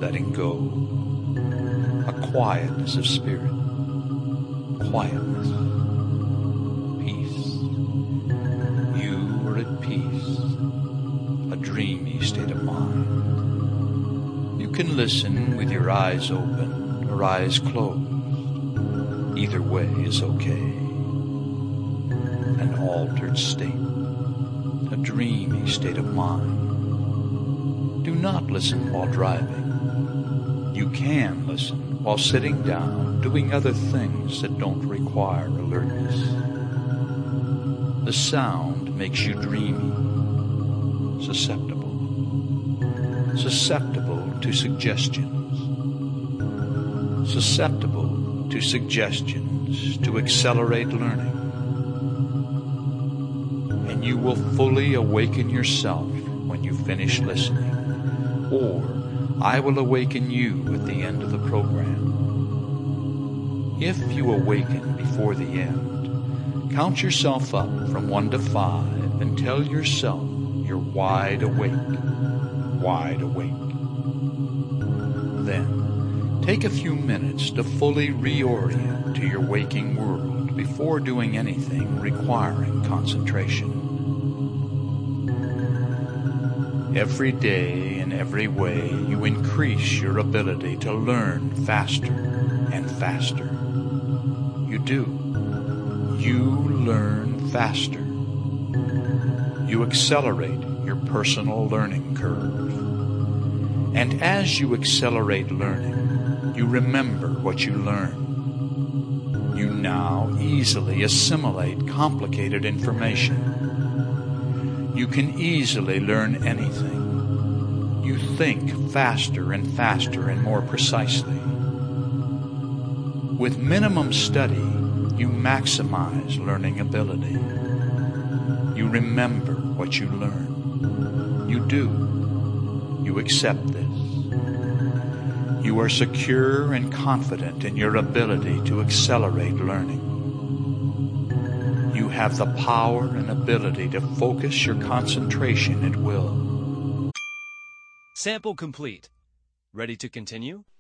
letting go, a quietness of spirit, quietness, peace. You are at peace, a dreamy state of mind. You can listen with your eyes open or eyes closed. Either way is okay. An altered state, a dreamy state of mind. Do not listen while driving. You can listen while sitting down, doing other things that don't require alertness. The sound makes you dreamy, susceptible to suggestions, susceptible to suggestions to accelerate learning. And you will fully awaken yourself when you finish listening. Or I will awaken you at the end of the program. If you awaken before the end, count yourself up from 1 to 5 and tell yourself you're wide awake, wide awake. Then, take a few minutes to fully reorient to your waking world before doing anything requiring concentration. Every day, in every way, you increase your ability to learn faster and faster. You do. You learn faster. You accelerate your personal learning curve. And as you accelerate learning, you remember what you learn. You now easily assimilate complicated information. You can easily learn anything. You think faster and faster and more precisely. With minimum study, you maximize learning ability. You remember what you learn. You do. You accept this. You are secure and confident in your ability to accelerate learning. You have the power and ability to focus your concentration at will. Sample complete. Ready to continue?